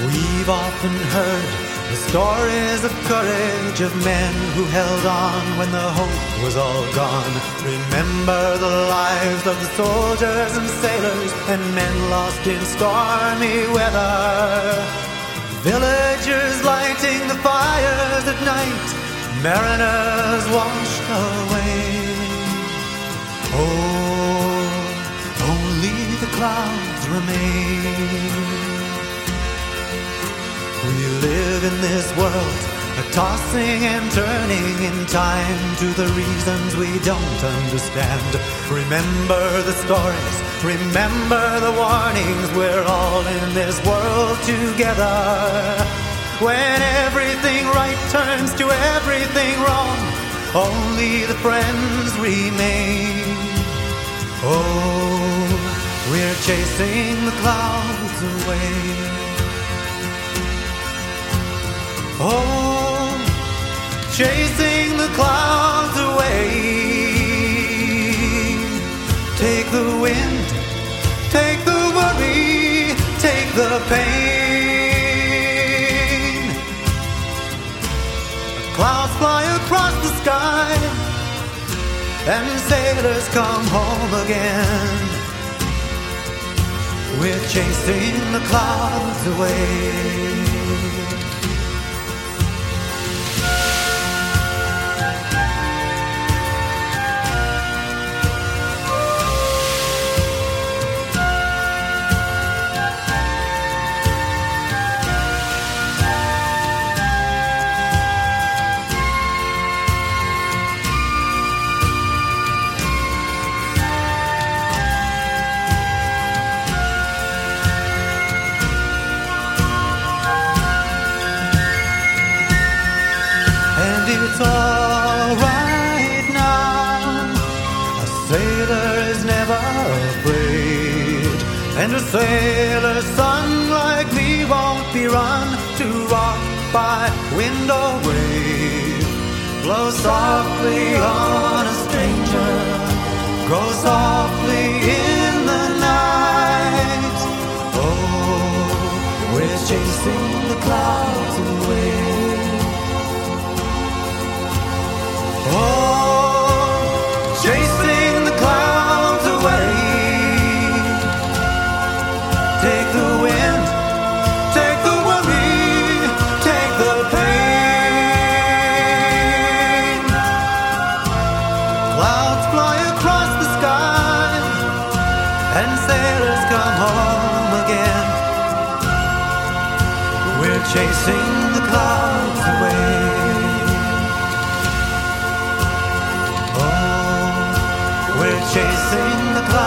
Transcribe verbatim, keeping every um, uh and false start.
We've often heard the stories of courage of men who held on when the hope was all gone. Remember the lives of the soldiers and sailors and men lost in stormy weather. Villagers lighting the fires at night, mariners washed away. Oh, only the clouds remain. We live in this world, a tossing and turning in time to the reasons we don't understand. Remember the stories, remember the warnings, we're all in this world together. When everything right turns to everything wrong, only the friends remain. Oh, we're chasing the clouds away. Oh, chasing the clouds away. Take the wind, take the worry, take the pain. Clouds fly across the sky and sailors come home again. We're chasing the clouds away. It's all right now. A sailor is never afraid, and a sailor's son like me won't be run to rock by wind or wave. Blow softly on a stranger, go softly in the night. Oh, we're chasing the clouds away. Oh, chasing the clouds away. Take the wind, take the worry, take the pain. Clouds fly across the sky and sailors come home again. We're chasing the clouds away. We're chasing the clouds.